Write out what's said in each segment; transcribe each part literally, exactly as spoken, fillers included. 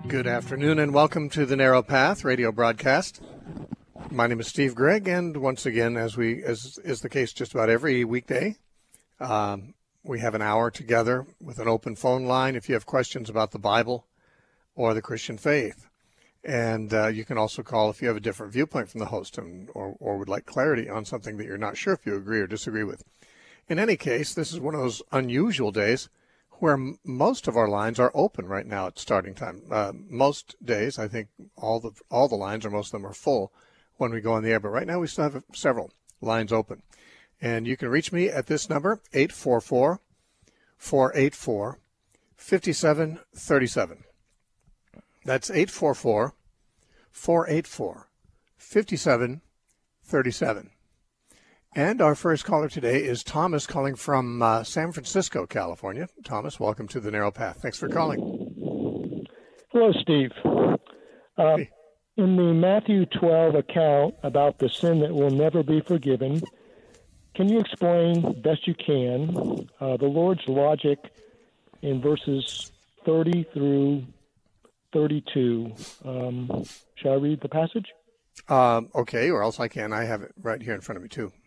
Good afternoon and welcome to the Narrow Path radio broadcast. My name is Steve Gregg, and once again, as we as is the case just about every weekday, um, we have an hour together with an open phone line if you have questions about the Bible or the Christian faith. And uh, you can also call if you have a different viewpoint from the host and, or, or would like clarity on something that you're not sure if you agree or disagree with. In any case, this is one of those unusual days where m- most of our lines are open right now at starting time. Uh, most days, I think all the all the lines, or most of them, are full when we go on the air. But right now we still have several lines open. And you can reach me at this number, eight four four, four eight four, five seven three seven. That's eight four four, four eight four, five seven three seven. And our first caller today is Thomas, calling from uh, San Francisco, California. Thomas, welcome to the Narrow Path. Thanks for calling. Hello, Steve. Uh, hey. In the Matthew twelve account about the sin that will never be forgiven, can you explain, best you can, uh, the Lord's logic in verses thirty through thirty-two? Um, shall I read the passage? Um, okay, or else I can. I have it right here in front of me, too.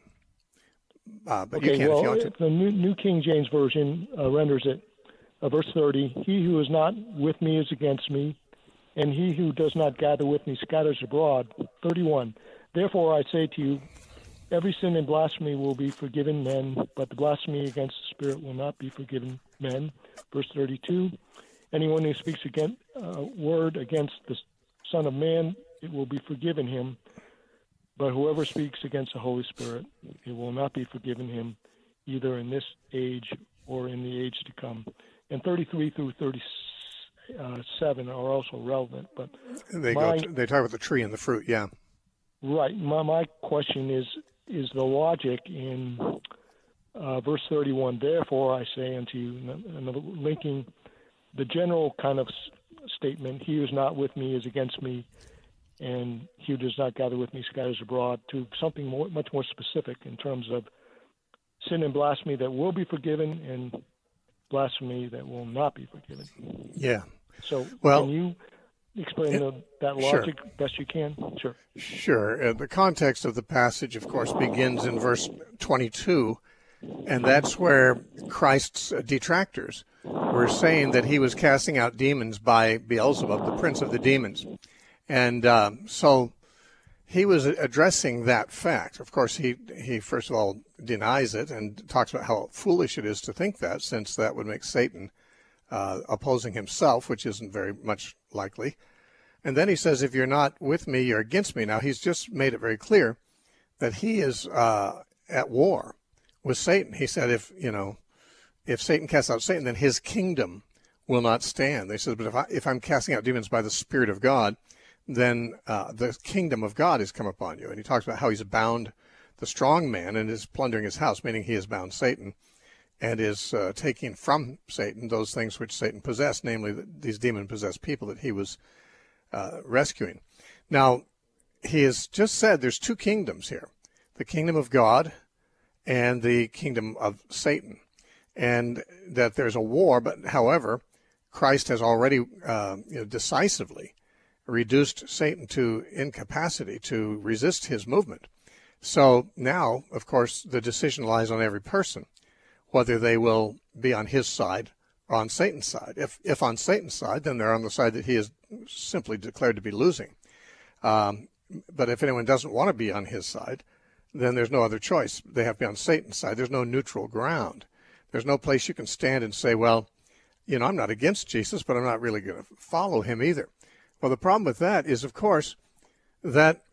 Uh, but okay, you can well, if you want to. The New, New King James Version uh, renders it, uh, verse thirty, "He who is not with me is against me, and he who does not gather with me scatters abroad." thirty-one, "Therefore I say to you, every sin and blasphemy will be forgiven men, but the blasphemy against the Spirit will not be forgiven men." Verse thirty-two, "Anyone who speaks against a uh, word against the Son of Man, it will be forgiven him. But whoever speaks against the Holy Spirit, it will not be forgiven him, either in this age or in the age to come." And thirty-three through thirty-seven are also relevant. But they my, go. To, they talk about the tree and the fruit. Yeah. Right. My my question is is the logic in uh, verse thirty-one. "Therefore I say unto you," another linking the general kind of statement, "He who is not with me is against me, and he who does not gather with me scatters abroad," to something more, much more specific in terms of sin and blasphemy that will be forgiven and blasphemy that will not be forgiven. Yeah. So well, can you explain it, the, that logic sure. best you can? Sure. Sure. Uh, the context of the passage, of course, begins in verse twenty-two, and that's where Christ's detractors were saying that he was casting out demons by Beelzebub, the prince of the demons. And uh, so he was addressing that fact. Of course, he, he first of all denies it and talks about how foolish it is to think that, since that would make Satan uh, opposing himself, which isn't very much likely. And then he says, if you're not with me, you're against me. Now, he's just made it very clear that he is uh, at war with Satan. He said, if, you know, if Satan casts out Satan, then his kingdom will not stand. They said, but if, I, if I'm casting out demons by the Spirit of God, then uh, the kingdom of God has come upon you. And he talks about how he's bound the strong man and is plundering his house, meaning he has bound Satan and is uh, taking from Satan those things which Satan possessed, namely these demon-possessed people that he was uh, rescuing. Now, he has just said there's two kingdoms here, the kingdom of God and the kingdom of Satan, and that there's a war, but however, Christ has already uh, you know, decisively reduced Satan to incapacity to resist his movement. So now, of course, the decision lies on every person, whether they will be on his side or on Satan's side. If if on Satan's side, then they're on the side that he is simply declared to be losing. Um, but if anyone doesn't want to be on his side, then there's no other choice. They have to be on Satan's side. There's no neutral ground. There's no place you can stand and say, well, you know, I'm not against Jesus, but I'm not really going to follow him either. Well, the problem with that is, of course, that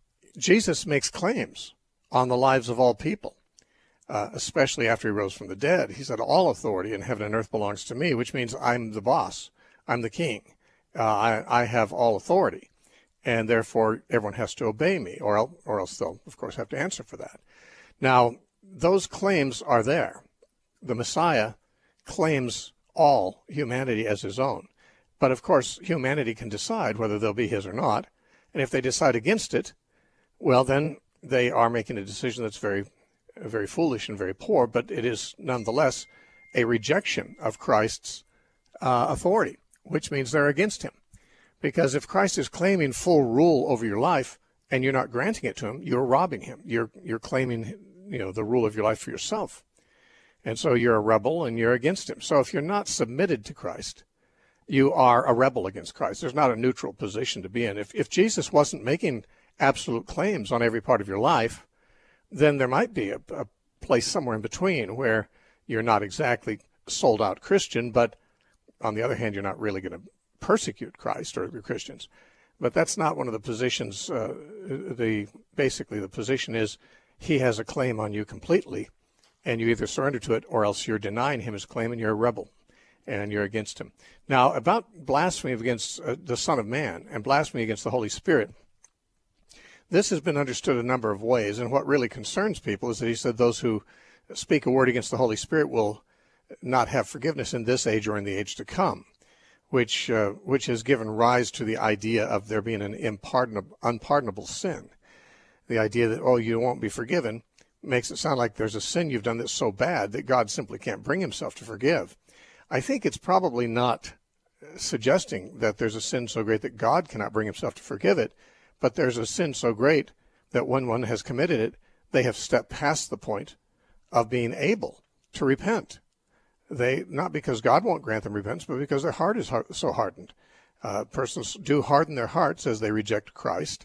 Jesus makes claims on the lives of all people, uh, especially after he rose from the dead. He said, all authority in heaven and earth belongs to me, which means I'm the boss. I'm the king. Uh, I, I have all authority, and therefore everyone has to obey me, or else, or else they'll, of course, have to answer for that. Now, those claims are there. The Messiah claims all humanity as his own. But, of course, humanity can decide whether they'll be his or not. And if they decide against it, well, then they are making a decision that's very, very foolish and very poor, but it is nonetheless a rejection of Christ's uh, authority, which means they're against him. Because if Christ is claiming full rule over your life and you're not granting it to him, you're robbing him. You're you're claiming, you know, the rule of your life for yourself. And so you're a rebel and you're against him. So if you're not submitted to Christ, you are a rebel against Christ. There's not a neutral position to be in. If if Jesus wasn't making absolute claims on every part of your life, then there might be a, a place somewhere in between where you're not exactly sold out Christian, but on the other hand, you're not really going to persecute Christ or the Christians. But that's not one of the positions. Uh, the basically the position is he has a claim on you completely, and you either surrender to it or else you're denying him his claim and you're a rebel and you're against him. Now, about blasphemy against uh, the Son of Man and blasphemy against the Holy Spirit, this has been understood a number of ways, and what really concerns people is that he said those who speak a word against the Holy Spirit will not have forgiveness in this age or in the age to come, which uh, which has given rise to the idea of there being an impardonable, unpardonable sin. The idea that, oh, you won't be forgiven makes it sound like there's a sin you've done that's so bad that God simply can't bring himself to forgive. I think it's probably not suggesting that there's a sin so great that God cannot bring himself to forgive it, but there's a sin so great that when one has committed it, they have stepped past the point of being able to repent. They, not because God won't grant them repentance, but because their heart is so hardened. Uh, persons do harden their hearts as they reject Christ,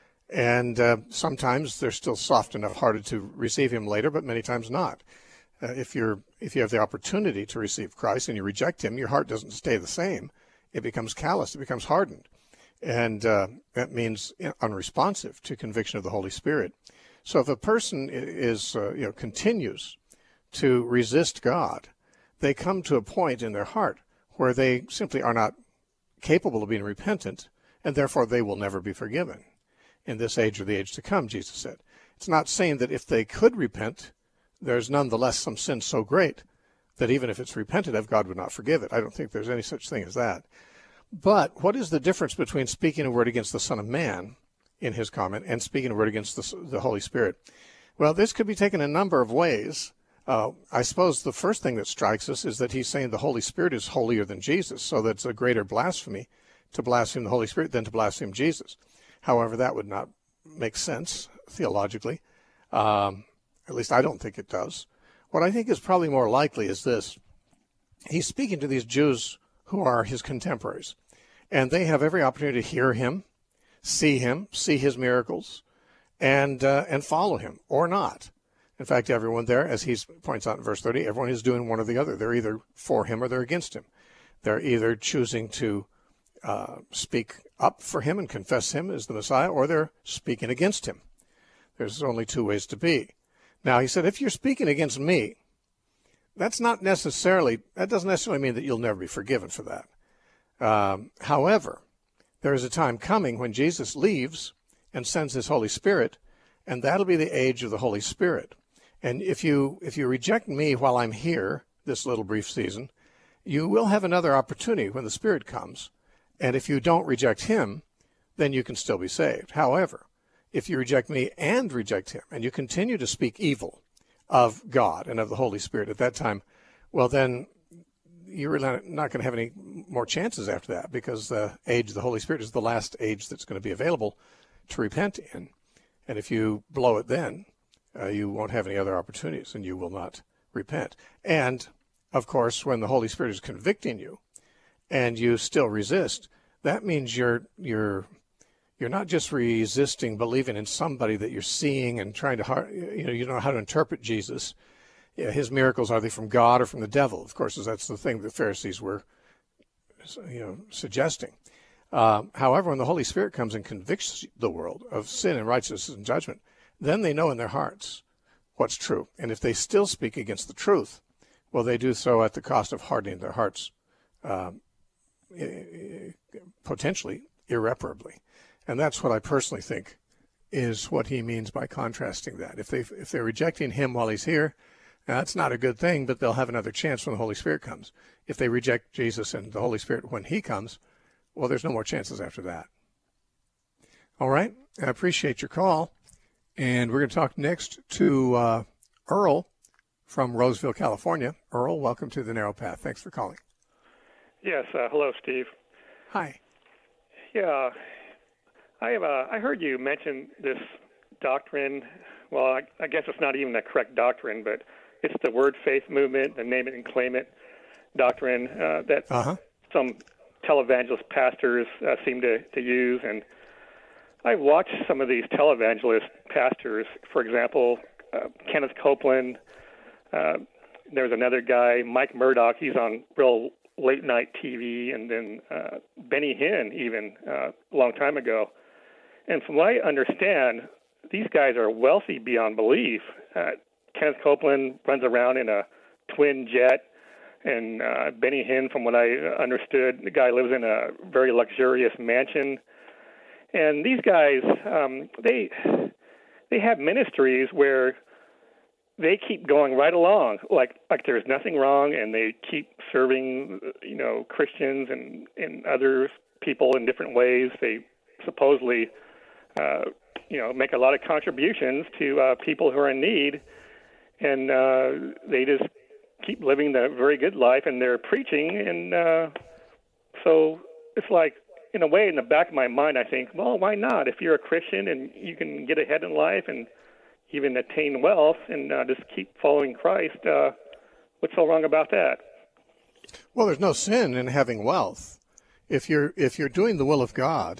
and uh, sometimes they're still soft enough hearted to receive him later, but many times not. Uh, if you're if you have the opportunity to receive Christ and you reject him, your heart doesn't stay the same. It becomes calloused. It becomes hardened, and uh, that means unresponsive to conviction of the Holy Spirit. So if a person is uh, you know continues to resist God, they come to a point in their heart where they simply are not capable of being repentant, and therefore they will never be forgiven in this age or the age to come, Jesus said. It's not saying that if they could repent, there's nonetheless some sin so great that even if it's repented of, God would not forgive it. I don't think there's any such thing as that. But what is the difference between speaking a word against the Son of Man in his comment and speaking a word against the, the Holy Spirit? Well, this could be taken a number of ways. Uh, I suppose the first thing that strikes us is that he's saying the Holy Spirit is holier than Jesus, so that's a greater blasphemy to blaspheme the Holy Spirit than to blaspheme Jesus. However, that would not make sense theologically. Um, at least I don't think it does. What I think is probably more likely is this. He's speaking to these Jews who are his contemporaries, and they have every opportunity to hear him, see him, see his miracles, and uh, and follow him, or not. In fact, everyone there, as he points out in verse thirty, everyone is doing one or the other. They're either for him or they're against him. They're either choosing to uh, speak up for him and confess him as the Messiah, or they're speaking against him. There's only two ways to be. Now, he said, if you're speaking against me, that's not necessarily, that doesn't necessarily mean that you'll never be forgiven for that. Um, however, there is a time coming when Jesus leaves and sends his Holy Spirit, and that'll be the age of the Holy Spirit. And if you if you reject me while I'm here, this little brief season, you will have another opportunity when the Spirit comes. And if you don't reject him, then you can still be saved. However, if you reject me and reject him, and you continue to speak evil of God and of the Holy Spirit at that time, well, then you're really not going to have any more chances after that, because the age of the Holy Spirit is the last age that's going to be available to repent in. And if you blow it then, uh, you won't have any other opportunities, and you will not repent. And, of course, when the Holy Spirit is convicting you and you still resist, that means you're you're you're not just resisting believing in somebody that you're seeing and trying to, you know, you know how to interpret Jesus. Yeah, his miracles, are they from God or from the devil? Of course, that's the thing the Pharisees were, you know, suggesting. Uh, however, when the Holy Spirit comes and convicts the world of sin and righteousness and judgment, then they know in their hearts what's true. And if they still speak against the truth, well, they do so at the cost of hardening their hearts, uh, potentially irreparably. And that's what I personally think is what he means by contrasting that. If they if they're rejecting him while he's here, that's not a good thing, but they'll have another chance when the Holy Spirit comes. If they reject Jesus and the Holy Spirit when he comes, well, there's no more chances after that. All right. I appreciate your call. And we're going to talk next to uh, Earl from Roseville, California. Earl, welcome to The Narrow Path. Thanks for calling. Yes. Uh, hello, Steve. Hi. Yeah, I have. Uh, I heard you mention this doctrine. Well, I, I guess it's not even the correct doctrine, but it's the word faith movement, the name it and claim it doctrine uh, that Uh-huh. some televangelist pastors uh, seem to, to use. And I've watched some of these televangelist pastors. For example, uh, Kenneth Copeland. Uh, there's another guy, Mike Murdoch. He's on real late night T V, and then uh, Benny Hinn even uh, a long time ago. And from what I understand, these guys are wealthy beyond belief. Uh, Kenneth Copeland runs around in a twin jet, and uh, Benny Hinn, from what I understood, the guy lives in a very luxurious mansion. And these guys, um, they they have ministries where they keep going right along, like like there's nothing wrong, and they keep serving, you know, Christians and, and other people in different ways. They supposedly, uh, you know, make a lot of contributions to uh, people who are in need, and uh, they just keep living the very good life, and they're preaching, and uh, so it's like, in a way, in the back of my mind, I think, well, why not? If you're a Christian and you can get ahead in life and even attain wealth and uh, just keep following Christ, uh, what's so wrong about that? Well, there's no sin in having wealth. If you're if you're doing the will of God,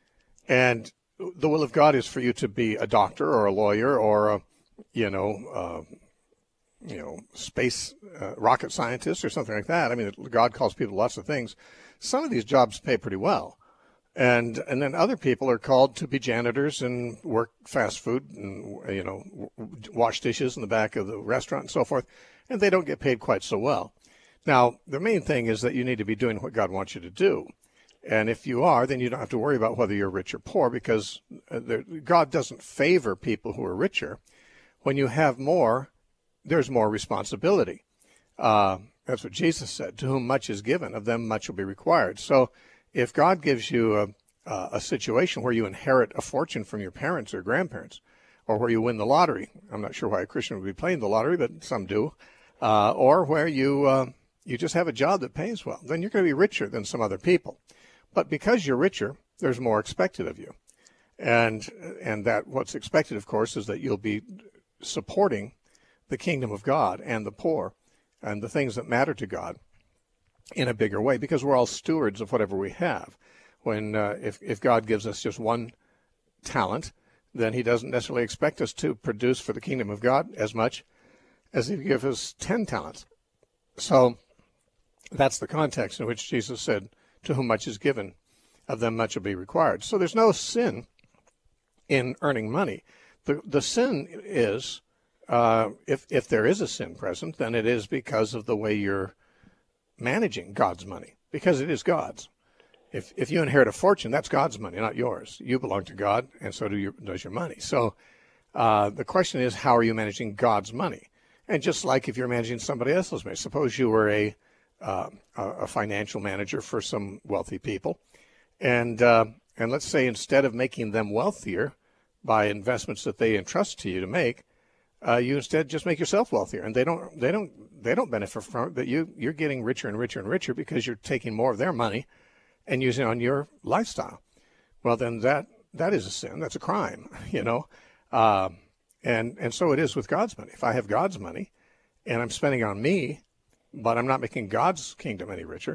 and the will of God is for you to be a doctor or a lawyer or a, you know, uh, you know, space uh, rocket scientist or something like that. I mean, God calls people lots of things. Some of these jobs pay pretty well. And and then other people are called to be janitors and work fast food and, you know, wash dishes in the back of the restaurant and so forth, and they don't get paid quite so well. Now, the main thing is that you need to be doing what God wants you to do. And if you are, then you don't have to worry about whether you're rich or poor, because there, God doesn't favor people who are richer. When you have more, there's more responsibility. Uh, that's what Jesus said. To whom much is given, of them much will be required. So if God gives you a, a situation where you inherit a fortune from your parents or grandparents, or where you win the lottery, I'm not sure why a Christian would be playing the lottery, but some do, uh, or where you uh, you just have a job that pays well, then you're going to be richer than some other people. But because you're richer, there's more expected of you. And and that what's expected, of course, is that you'll be supporting the kingdom of God and the poor and the things that matter to God in a bigger way, because we're all stewards of whatever we have. When uh, if if God gives us just one talent, then he doesn't necessarily expect us to produce for the kingdom of God as much as if he gives us ten talents. So that's the context in which Jesus said, to whom much is given, of them much will be required. So there's no sin in earning money. The the sin is, uh, if if there is a sin present, then it is because of the way you're managing God's money, because it is God's. If if you inherit a fortune, that's God's money, not yours. You belong to God, and so do your, does your money. So uh, the question is, how are you managing God's money? And just like if you're managing somebody else's money, suppose you were a uh, a financial manager for some wealthy people, and uh, and let's say instead of making them wealthier by investments that they entrust to you to make, uh, you instead just make yourself wealthier, and they don't they don't they don't benefit from it, but you you're getting richer and richer and richer because you're taking more of their money and using it on your lifestyle. Well, then that that is a sin. That's a crime, you know. Uh, and and so it is with God's money. If I have God's money and I'm spending it on me, but I'm not making God's kingdom any richer,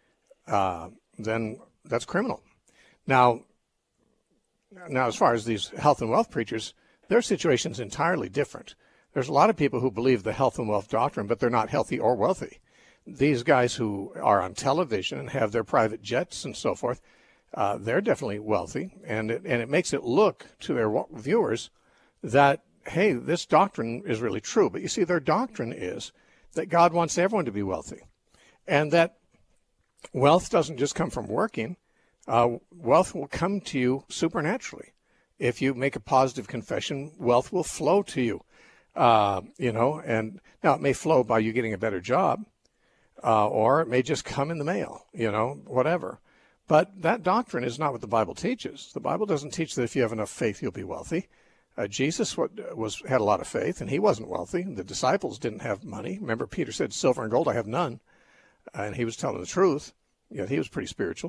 uh, then that's criminal. Now, now, as far as these health and wealth preachers, their situation's entirely different. There's a lot of people who believe the health and wealth doctrine, but they're not healthy or wealthy. These guys who are on television and have their private jets and so forth, uh, they're definitely wealthy, and it, and it makes it look to their viewers that, hey, this doctrine is really true. But you see, their doctrine is that God wants everyone to be wealthy, and that wealth doesn't just come from working. Uh, wealth will come to you supernaturally. If you make a positive confession, wealth will flow to you. Uh, you know, and now it may flow by you getting a better job, uh, or it may just come in the mail, you know, whatever. But that doctrine is not what the Bible teaches. The Bible doesn't teach that if you have enough faith, you'll be wealthy. Uh, Jesus was had a lot of faith, and he wasn't wealthy. The disciples didn't have money. Remember, Peter said, silver and gold I have none. And he was telling the truth. You know, he was pretty spiritual.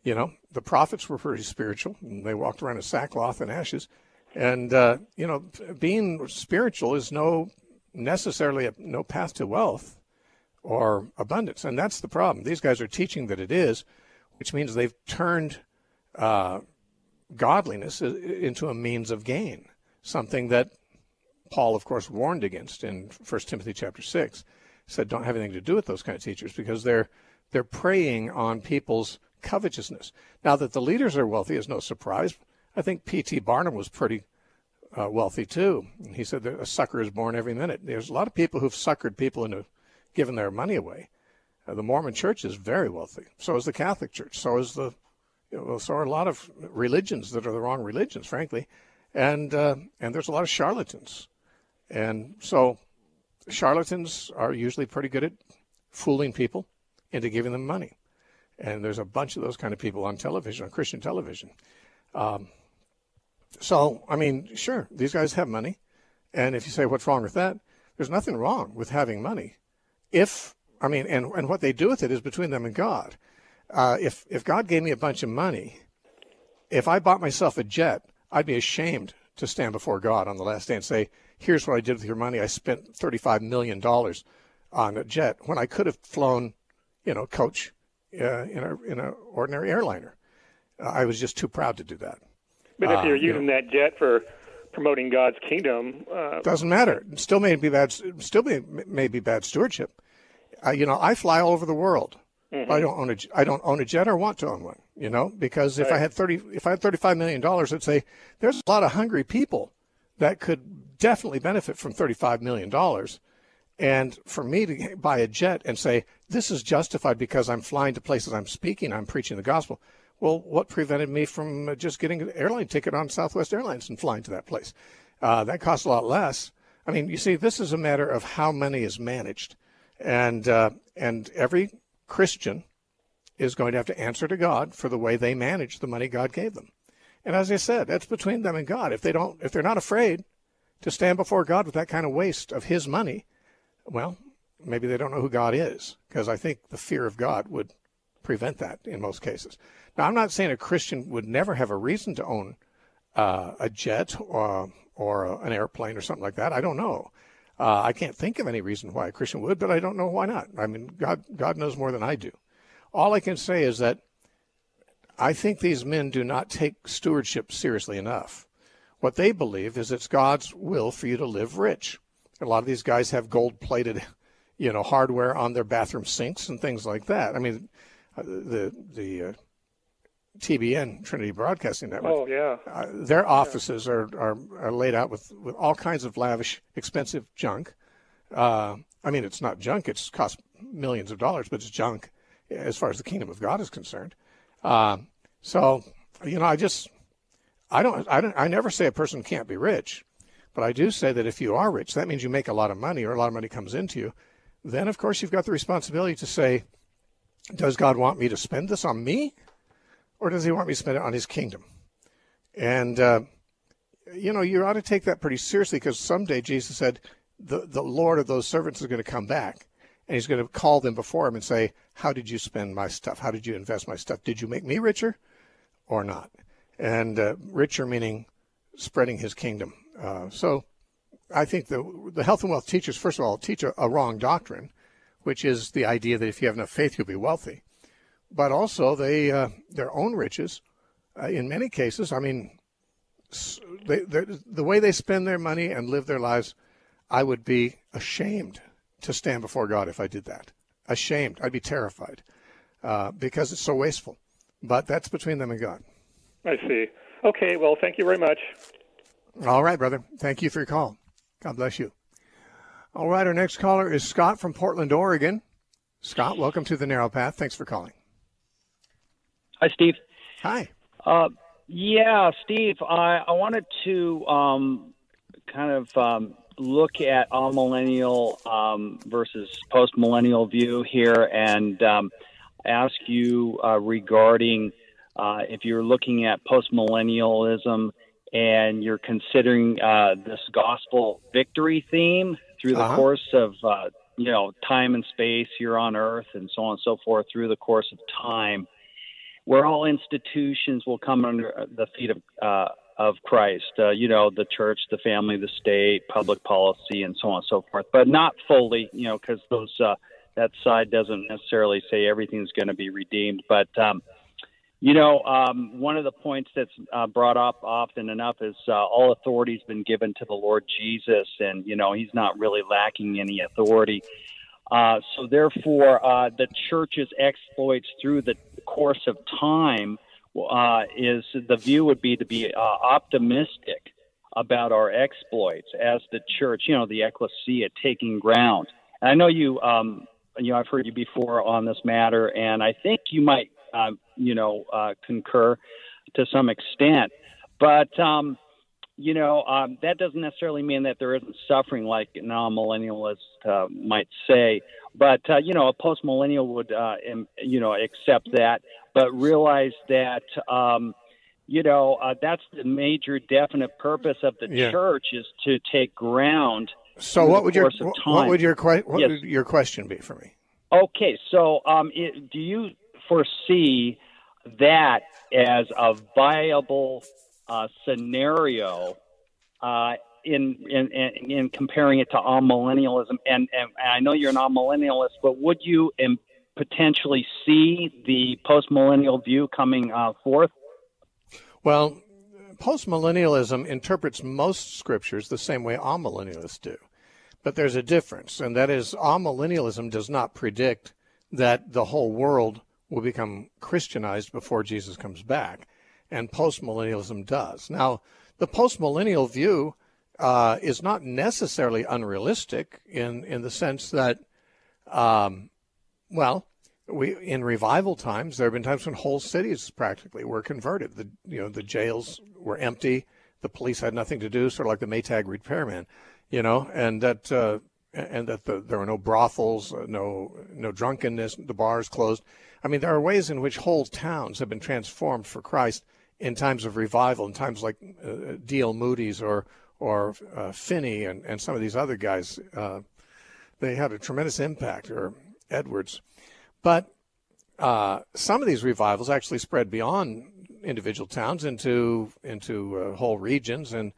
You know, the prophets were pretty spiritual, and they walked around in sackcloth and ashes. And, uh, you know, being spiritual is no necessarily a, no path to wealth or abundance. And that's the problem. These guys are teaching that it is, which means they've turned uh, godliness into a means of gain, something that Paul, of course, warned against in First Timothy chapter six. He said, don't have anything to do with those kind of teachers because they're they're preying on people's covetousness. Now that the leaders are wealthy is no surprise. I think P T Barnum was pretty uh, wealthy too. He said that a sucker is born every minute. There's a lot of people who've suckered people into giving their money away. Uh, the Mormon Church is very wealthy. So is the Catholic Church. So is the you know, so are a lot of religions that are the wrong religions, frankly, and uh, and there's a lot of charlatans. And so charlatans are usually pretty good at fooling people into giving them money. And there's a bunch of those kind of people on television, on Christian television. Um, so, I mean, sure, these guys have money. And if you say, what's wrong with that? There's nothing wrong with having money. If, I mean, and, and what they do with it is between them and God. Uh, if, if God gave me a bunch of money, if I bought myself a jet, I'd be ashamed to stand before God on the last day and say, here's what I did with your money. I spent thirty-five million dollars on a jet when I could have flown, you know, coach uh, in a in an ordinary airliner. Uh, I was just too proud to do that. But if you're uh, using you know, that jet for promoting God's kingdom, uh, doesn't matter. It still may be bad. Still may, may be bad stewardship. Uh, you know, I fly all over the world. Mm-hmm. I don't own a I don't own a jet or want to own one. You know, because if right. I had thirty, if I had thirty-five million dollars, I'd say there's a lot of hungry people that could definitely benefit from thirty-five million dollars. And for me to buy a jet and say, this is justified because I'm flying to places I'm speaking, I'm preaching the gospel. Well, what prevented me from just getting an airline ticket on Southwest Airlines and flying to that place? Uh, that costs a lot less. I mean, you see, this is a matter of how money is managed. And, uh, and every Christian is going to have to answer to God for the way they manage the money God gave them. And as I said, that's between them and God. If they don't, if they're not afraid to stand before God with that kind of waste of his money, well, maybe they don't know who God is, because I think the fear of God would prevent that in most cases. Now, I'm not saying a Christian would never have a reason to own uh, a jet or, or a, an airplane or something like that. I don't know. Uh, I can't think of any reason why a Christian would, but I don't know why not. I mean, God, God knows more than I do. All I can say is that I think these men do not take stewardship seriously enough. What they believe is it's God's will for you to live rich. A lot of these guys have gold-plated, you know, hardware on their bathroom sinks and things like that. I mean, the the uh, T B N, Trinity Broadcasting Network. Oh yeah. Uh, their offices yeah. are, are are laid out with, with all kinds of lavish, expensive junk. Uh, I mean, it's not junk; it's cost millions of dollars, but it's junk as far as the kingdom of God is concerned. Uh, so, you know, I just, I don't, I don't, I never say a person can't be rich. But I do say that if you are rich, that means you make a lot of money or a lot of money comes into you. Then, of course, you've got the responsibility to say, does God want me to spend this on me? Or does he want me to spend it on his kingdom? And, uh, you know, you ought to take that pretty seriously, because someday Jesus said the, the Lord of those servants is going to come back. And he's going to call them before him and say, how did you spend my stuff? How did you invest my stuff? Did you make me richer or not? And uh, richer meaning spreading his kingdom. Uh, so I think the the health and wealth teachers, first of all, teach a, a wrong doctrine, which is the idea that if you have enough faith, you'll be wealthy. But also they uh, their own riches, uh, in many cases, I mean, they, the way they spend their money and live their lives, I would be ashamed to stand before God if I did that. Ashamed. I'd be terrified uh, because it's so wasteful. But that's between them and God. I see. Okay, well, thank you very much. All right, brother. Thank you for your call. God bless you. All right, our next caller is Scott from Portland, Oregon. Scott, welcome to the Narrow Path. Thanks for calling. Hi, Steve. Hi. Uh, yeah, Steve, I, I wanted to um, kind of um, look at amillennial um, versus post-millennial view here and um, ask you uh, regarding uh, if you're looking at post-millennialism and you're considering uh, this gospel victory theme through the uh-huh. course of, uh, you know, time and space here on earth and so on and so forth through the course of time. where all institutions will come under the feet of uh, of Christ. Uh, you know, the church, the family, the state, public policy, and so on and so forth. But not fully, you know, because those uh, that side doesn't necessarily say everything's going to be redeemed. But um, you know, um, one of the points that's uh, brought up often enough is uh, all authority has been given to the Lord Jesus, and you know, he's not really lacking any authority. Uh, so therefore, uh, the church's exploits through the course of time uh, is the view would be to be uh, optimistic about our exploits as the church, you know, the ecclesia taking ground. And I know you, um, you know, I've heard you before on this matter, and I think you might, uh, you know, uh, concur to some extent. But um, you know, um, that doesn't necessarily mean that there isn't suffering, like non-millennialists uh, might say. But, uh, you know, a post-millennial would, uh, im- you know, accept that, but realize that, um, you know, uh, that's the major definite purpose of the yeah. church is to take ground. So what would your what would your que- what yes. would your question be for me? Okay, so um, it, do you foresee that as a viable Uh, scenario uh, in, in in in comparing it to amillennialism, and, and I know you're an amillennialist, but would you um, potentially see the postmillennial view coming uh, forth? Well, postmillennialism interprets most scriptures the same way amillennialists do, but there's a difference, and that is amillennialism does not predict that the whole world will become Christianized before Jesus comes back. And postmillennialism does. Now, the postmillennial view uh, is not necessarily unrealistic in, in the sense that, um, well, we in revival times there have been times when whole cities practically were converted. The you know the jails were empty, the police had nothing to do, sort of like the Maytag repairman, you know, and that uh, and that the, there were no brothels, uh, no no drunkenness, the bars closed. I mean, there are ways in which whole towns have been transformed for Christ in times of revival, in times like uh, D L Moody's or or uh, Finney and, and some of these other guys. Uh, they had a tremendous impact, or Edwards. But uh, some of these revivals actually spread beyond individual towns into into uh, whole regions. And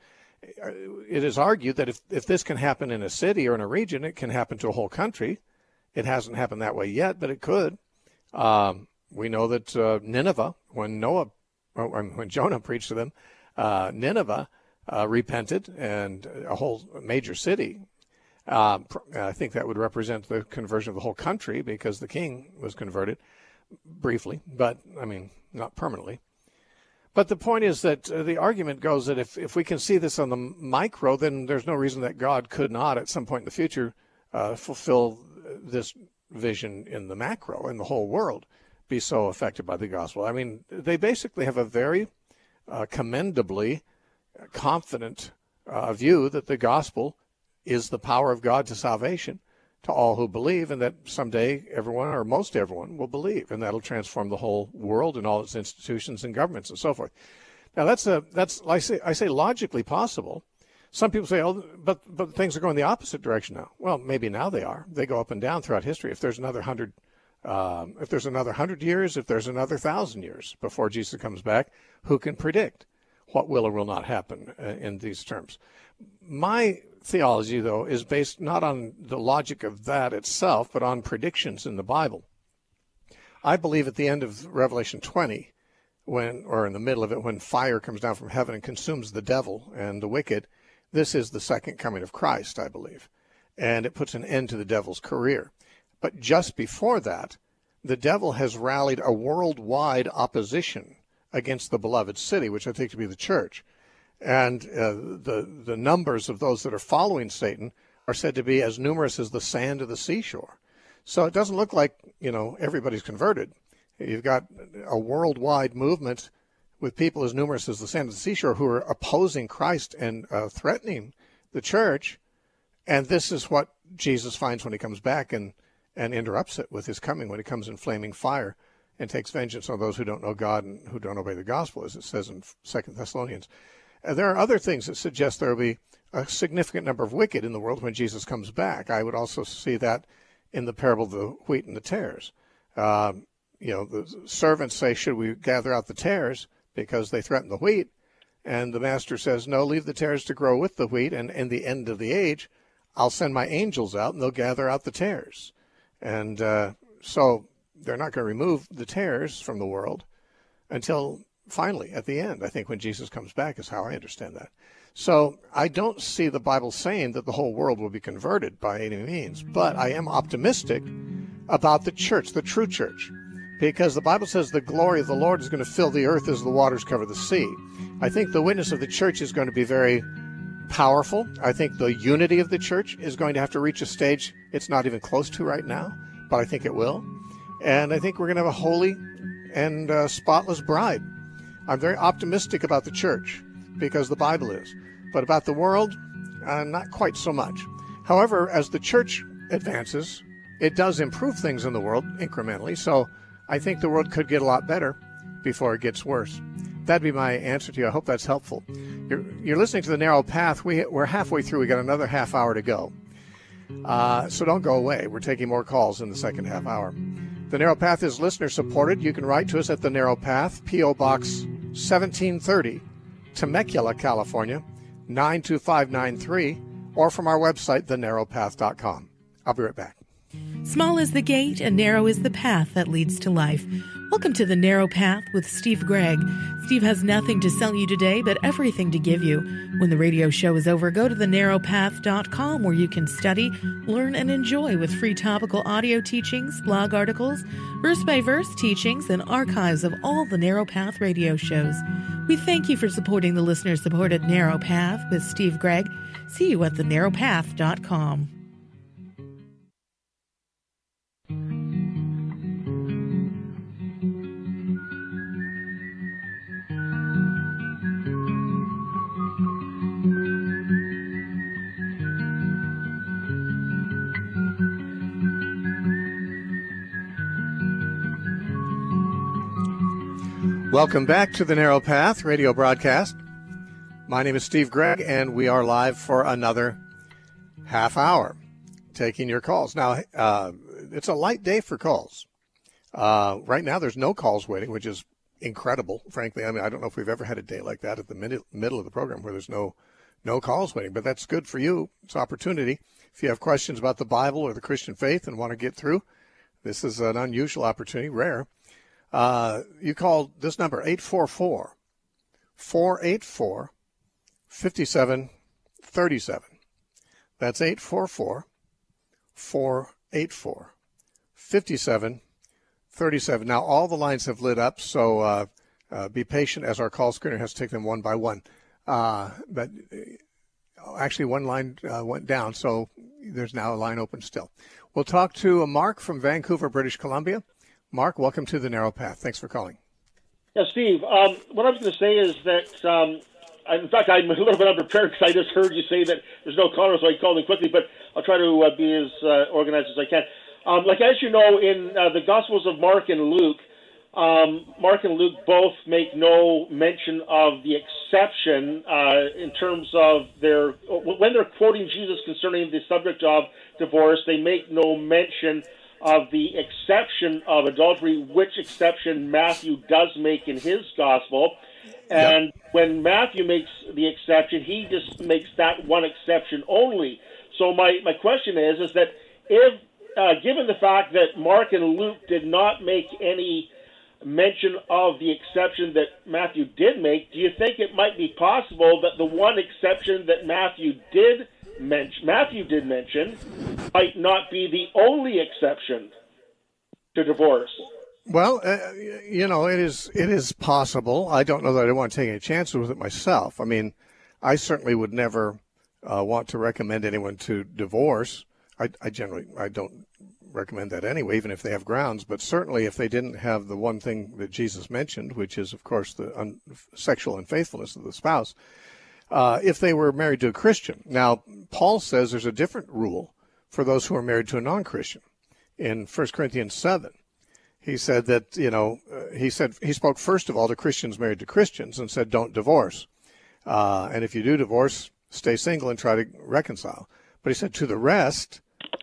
it is argued that if, if this can happen in a city or in a region, it can happen to a whole country. It hasn't happened that way yet, but it could. Um, we know that uh, Nineveh, when Noah When Jonah preached to them, uh, Nineveh uh, repented, and a whole major city. Uh, I think that would represent the conversion of the whole country, because the king was converted briefly, but, I mean, not permanently. But the point is that uh, the argument goes that if, if we can see this on the micro, then there's no reason that God could not, at some point in the future, uh, fulfill this vision in the macro, in the whole world, be so affected by the gospel. I mean, they basically have a very uh, commendably confident uh, view that the gospel is the power of God to salvation to all who believe, and that someday everyone, or most everyone, will believe, and that'll transform the whole world and all its institutions and governments and so forth. Now, that's a that's I say I say logically possible. Some people say, "Oh, but but things are going the opposite direction now." Well, maybe now they are. They go up and down throughout history. If there's another hundred. Um, if there's another hundred years, if there's another thousand years before Jesus comes back, who can predict what will or will not happen uh, in these terms? My theology, though, is based not on the logic of that itself, but on predictions in the Bible. I believe at the end of Revelation twenty, when, or in the middle of it, when fire comes down from heaven and consumes the devil and the wicked, this is the second coming of Christ, I believe, and it puts an end to the devil's career. But just before that, the devil has rallied a worldwide opposition against the beloved city, which I take to be the church. And uh, the the numbers of those that are following Satan are said to be as numerous as the sand of the seashore. So it doesn't look like, you know, everybody's converted. You've got a worldwide movement with people as numerous as the sand of the seashore who are opposing Christ and uh, threatening the church. And this is what Jesus finds when he comes back and and interrupts it with his coming, when he comes in flaming fire and takes vengeance on those who don't know God and who don't obey the gospel, as it says in Second Thessalonians. Uh, there are other things that suggest there will be a significant number of wicked in the world when Jesus comes back. I would also see that in the parable of the wheat and the tares. Um, you know, the servants say, should we gather out the tares because they threaten the wheat? And the master says, no, leave the tares to grow with the wheat. And in the end of the age, I'll send my angels out and they'll gather out the tares. And uh, so they're not going to remove the tares from the world until finally at the end. I think when Jesus comes back is how I understand that. So I don't see the Bible saying that the whole world will be converted by any means, but I am optimistic about the church, the true church, because the Bible says the glory of the Lord is going to fill the earth as the waters cover the sea. I think the witness of the church is going to be very powerful. I think the unity of the church is going to have to reach a stage it's not even close to right now, but I think it will. And I think we're going to have a holy and uh, spotless bride. I'm very optimistic about the church because the Bible is. But about the world, uh, not quite so much. However, as the church advances, it does improve things in the world incrementally. So I think the world could get a lot better before it gets worse. That'd be my answer to you. I hope that's helpful. You're, you're listening to The Narrow Path. We, we're halfway through. We got another half hour to go. Uh, so don't go away. We're taking more calls in the second half hour. The Narrow Path is listener supported. You can write to us at The Narrow Path, P O Box seventeen thirty, Temecula, California, nine two five nine three, or from our website, the narrow path dot com. I'll be right back. Small is the gate and narrow is the path that leads to life. Welcome to The Narrow Path with Steve Gregg. Steve has nothing to sell you today, but everything to give you. When the radio show is over, go to the narrow path dot com where you can study, learn, and enjoy with free topical audio teachings, blog articles, verse-by-verse teachings, and archives of all the Narrow Path radio shows. We thank you for supporting the listener-supported Narrow Path with Steve Gregg. See you at the narrow path dot com. Welcome back to the Narrow Path radio broadcast. My name is Steve Gregg, and we are live for another half hour taking your calls. Now, uh, it's a light day for calls. Uh, right now, there's no calls waiting, which is incredible, frankly. I mean, I don't know if we've ever had a day like that at the mid- middle of the program where there's no no calls waiting, but that's good for you. It's opportunity. If you have questions about the Bible or the Christian faith and want to get through, this is an unusual opportunity, rare. Uh, you call this number, eight four four, four eight four, five seven three seven. That's eight four four, four eight four, five seven three seven. Now, all the lines have lit up, so uh, uh, be patient as our call screener has to take them one by one. Uh, but uh, actually, one line uh, went down, so there's now a line open still. We'll talk to uh, Mark from Vancouver, British Columbia. Mark, welcome to the Narrow Path. Thanks for calling. Yeah, Steve, um, what I was going to say is that, um, in fact, I'm a little bit unprepared because I just heard you say that there's no caller, so I called in quickly, but I'll try to uh, be as uh, organized as I can. Um, like, as you know, in uh, the Gospels of Mark and Luke, um, Mark and Luke both make no mention of the exception uh, in terms of their, when they're quoting Jesus concerning the subject of divorce, they make no mention of the exception of adultery, which exception Matthew does make in his gospel. And yep. When Matthew makes the exception, he just makes that one exception only. So my, my question is, is that if, uh, given the fact that Mark and Luke did not make any mention of the exception that Matthew did make, do you think it might be possible that the one exception that Matthew did mention, Matthew did mention, might not be the only exception to divorce? Well, uh, you know, it is it is possible. I don't know that I want to take any chances with it myself. I mean, I certainly would never uh, want to recommend anyone to divorce. I, I generally I don't recommend that anyway, even if they have grounds. But certainly, if they didn't have the one thing that Jesus mentioned, which is, of course, the un- sexual unfaithfulness of the spouse. Uh, if they were married to a Christian. Now, Paul says there's a different rule for those who are married to a non-Christian. In First Corinthians seven, he said that, you know, uh, he said he spoke first of all to Christians married to Christians and said, don't divorce. Uh, and if you do divorce, stay single and try to reconcile. But he said to the rest,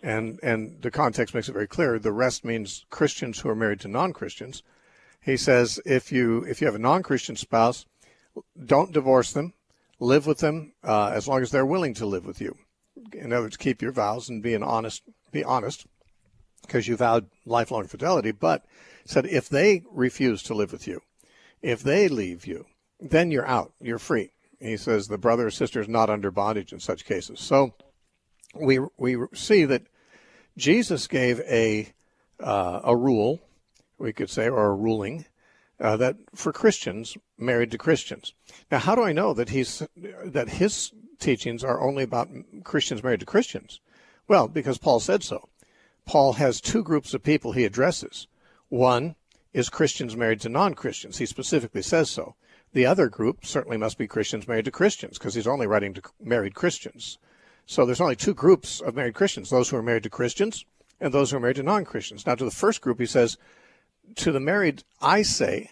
And and the context makes it very clear. The rest means Christians who are married to non-Christians. He says if you if you have a non-Christian spouse, don't divorce them. Live with them uh, as long as they're willing to live with you. In other words, keep your vows and be an honest, be honest, because you vowed lifelong fidelity. But said if they refuse to live with you, if they leave you, then you're out. You're free. He says the brother or sister is not under bondage in such cases. So we we see that Jesus gave a uh, a rule, we could say, or a ruling uh, that for Christians married to Christians. Now, how do I know that he's that his teachings are only about Christians married to Christians? Well, because Paul said so. Paul has two groups of people he addresses. One is Christians married to non-Christians. He specifically says so. The other group certainly must be Christians married to Christians, because he's only writing to married Christians. So there's only two groups of married Christians, those who are married to Christians and those who are married to non-Christians. Now, to the first group, he says, to the married, I say,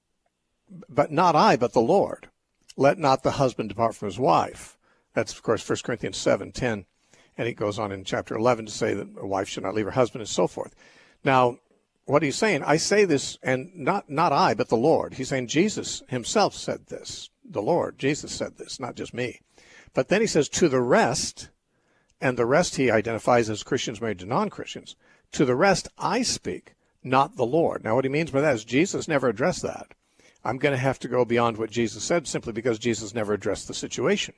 but not I, but the Lord. Let not the husband depart from his wife. That's, of course, First Corinthians seven ten. And he goes on in chapter eleven to say that a wife should not leave her husband and so forth. Now, what he's saying, I say this, and not, not I, but the Lord. He's saying Jesus himself said this. The Lord, Jesus said this, not just me. But then he says, to the rest, and the rest he identifies as Christians married to non-Christians. To the rest I speak, not the Lord. Now, what he means by that is Jesus never addressed that. I'm going to have to go beyond what Jesus said simply because Jesus never addressed the situation.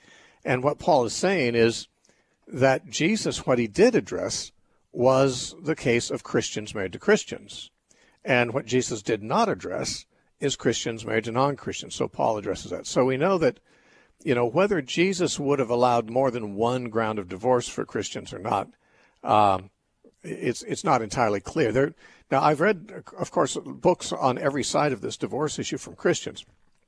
And what Paul is saying is that Jesus, what he did address, was the case of Christians married to Christians. And what Jesus did not address is Christians married to non-Christians. So Paul addresses that. So we know that, you know, whether Jesus would have allowed more than one ground of divorce for Christians or not, um, it's it's not entirely clear. There, now, I've read, of course, books on every side of this divorce issue from Christians.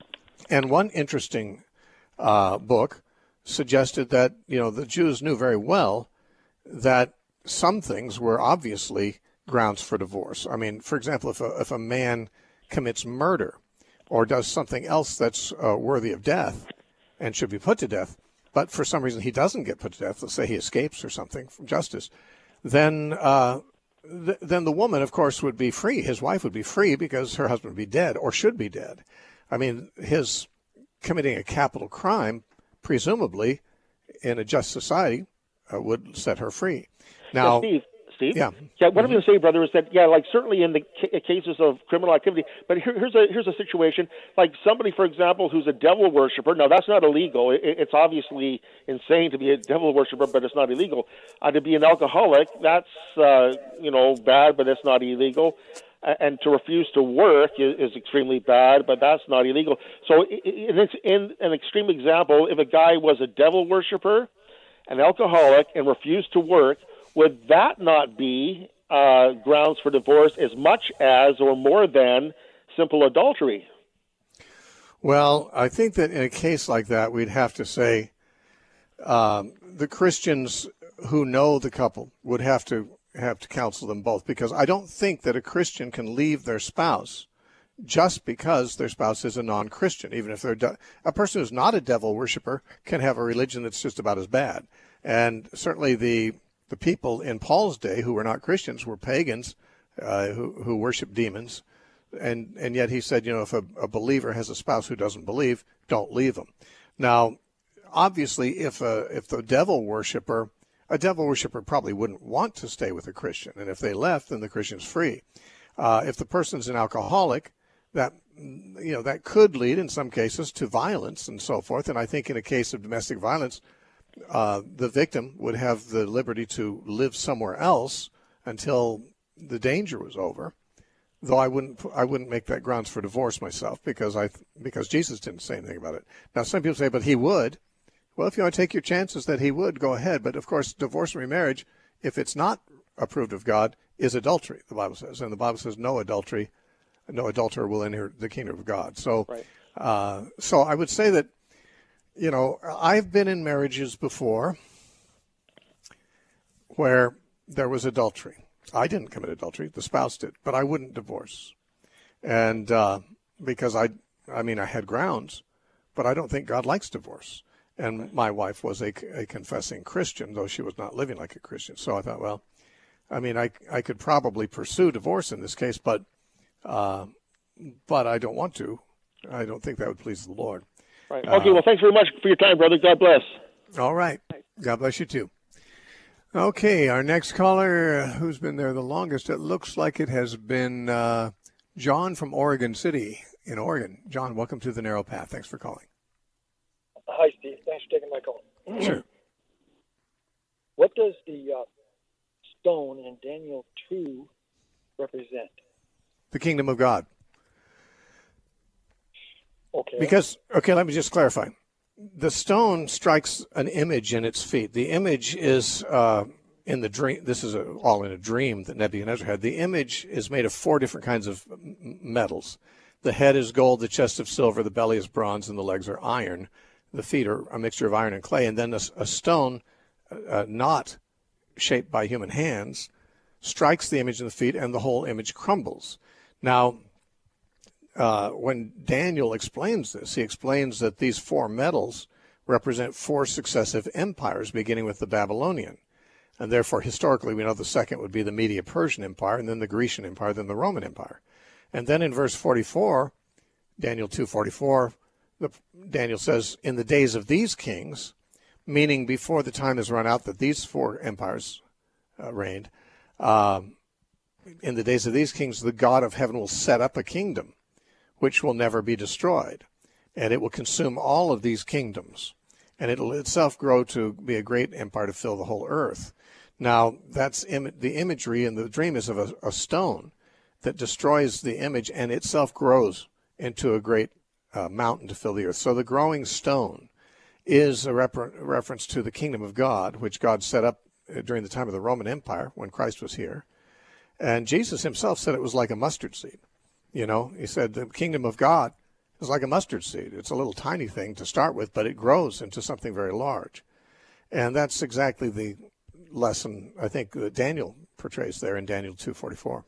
And one interesting uh, book suggested that, you know, the Jews knew very well that some things were obviously grounds for divorce. I mean, for example, if a, if a man commits murder or does something else that's uh, worthy of death and should be put to death, but for some reason he doesn't get put to death, let's say he escapes or something from justice, then uh, th- then the woman, of course, would be free. His wife would be free because her husband would be dead or should be dead. I mean, his committing a capital crime, presumably, in a just society, uh, would set her free. Now, yeah, Steve, Steve, yeah, yeah. What I'm going to say, brother, is that yeah, like certainly in the ca- cases of criminal activity, but here, here's a here's a situation like somebody, for example, who's a devil worshiper. Now, that's not illegal. It, it's obviously insane to be a devil worshiper, but it's not illegal. Uh, to be an alcoholic, that's uh, you know bad, but it's not illegal. And to refuse to work is, is extremely bad, but that's not illegal. So, in, in an extreme example, if a guy was a devil worshiper, an alcoholic, and refused to work, would that not be uh, grounds for divorce as much as or more than simple adultery? Well, I think that in a case like that, we'd have to say um, the Christians who know the couple would have to have to counsel them both, because I don't think that a Christian can leave their spouse just because their spouse is a non-Christian. Even if they're de- a person who's not a devil worshiper can have a religion that's just about as bad. And certainly the the people in Paul's day who were not Christians were pagans uh, who who worshiped demons, and and yet he said, you know, if a, a believer has a spouse who doesn't believe, don't leave them. Now, obviously, if a if the devil worshiper A devil worshiper probably wouldn't want to stay with a Christian, and if they left, then the Christian's free. Uh, if the person's an alcoholic, that you know that could lead in some cases to violence and so forth. And I think in a case of domestic violence, uh, the victim would have the liberty to live somewhere else until the danger was over. Though I wouldn't, I wouldn't make that grounds for divorce myself, because I because Jesus didn't say anything about it. Now, some people say, but he would. Well, if you want to take your chances that he would, go ahead. But, of course, divorce and remarriage, if it's not approved of God, is adultery, the Bible says. And the Bible says no adultery, no adulterer will enter the kingdom of God. So, right. uh, so I would say that, you know, I've been in marriages before where there was adultery. I didn't commit adultery. The spouse did. But I wouldn't divorce. And uh, because I, I mean, I had grounds, but I don't think God likes divorce. And my wife was a, a confessing Christian, though she was not living like a Christian. So I thought, well, I mean, I, I could probably pursue divorce in this case, but uh, but I don't want to. I don't think that would please the Lord. Right. Okay, uh, well, thanks very much for your time, brother. God bless. All right. God bless you, too. Okay, our next caller, who's been there the longest, it looks like it has been uh, John from Oregon City in Oregon. John, welcome to the Narrow Path. Thanks for calling. Hi, Steve. Thanks for taking my call. Sure. What does the uh, stone in Daniel two represent? The kingdom of God. Okay. Because, okay, let me just clarify. The stone strikes an image in its feet. The image is uh, in the dream. This is a, all in a dream that Nebuchadnezzar had. The image is made of four different kinds of metals. The head is gold, the chest of silver, the belly is bronze, and the legs are iron. The feet are a mixture of iron and clay. And then a, a stone, uh, not shaped by human hands, strikes the image in the feet, and the whole image crumbles. Now, uh, when Daniel explains this, he explains that these four metals represent four successive empires, beginning with the Babylonian. And therefore, historically, we know the second would be the Medo-Persian Empire, and then the Grecian Empire, then the Roman Empire. And then in verse forty-four, Daniel two forty-four, the, Daniel says, in the days of these kings, meaning before the time is run out that these four empires uh, reigned, um, in the days of these kings, the God of heaven will set up a kingdom which will never be destroyed, and it will consume all of these kingdoms, and it will itself grow to be a great empire to fill the whole earth. Now, that's Im- the imagery, and the dream is of a, a stone that destroys the image and itself grows into a great uh, mountain to fill the earth. So the growing stone is a refer- reference to the kingdom of God, which God set up during the time of the Roman Empire when Christ was here. And Jesus himself said it was like a mustard seed. You know, he said the kingdom of God is like a mustard seed. It's a little tiny thing to start with, but it grows into something very large. And that's exactly the lesson, I think, that Daniel portrays there in Daniel two forty-four.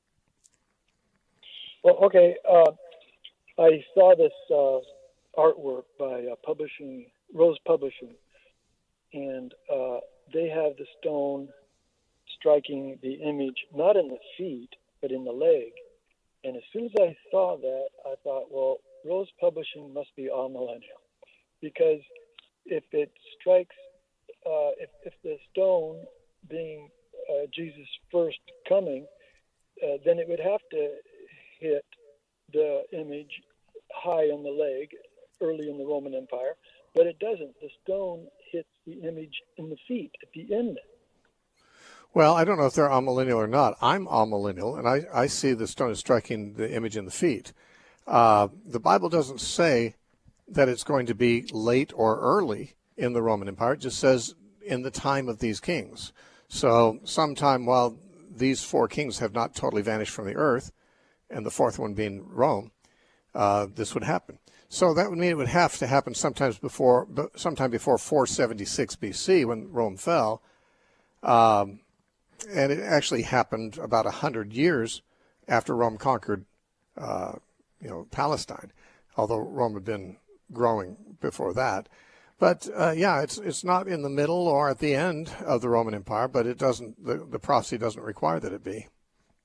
Well, okay. Uh, I saw this uh, artwork by uh, Publishing Rose Publishing, and uh, they have the stone striking the image not in the feet but in the leg. And as soon as I saw that, I thought, well, Rose Publishing must be amillennial, because if it strikes, uh, if if the stone being uh, Jesus' first coming, uh, then it would have to hit the image high on the leg early in the Roman Empire, but it doesn't. The stone hits the image in the feet at the end. Well, I don't know if they're amillennial or not. I'm amillennial, and I, I see the stone as striking the image in the feet. Uh, the Bible doesn't say that it's going to be late or early in the Roman Empire. It just says in the time of these kings. So sometime while these four kings have not totally vanished from the earth, and the fourth one being Rome, uh, this would happen. So that would mean it would have to happen sometimes before, sometime before four seventy-six B C when Rome fell. Um, and it actually happened about a hundred years after Rome conquered, uh, you know, Palestine, although Rome had been growing before that. But uh, yeah, it's it's not in the middle or at the end of the Roman Empire, but it doesn't. The, the prophecy doesn't require that it be.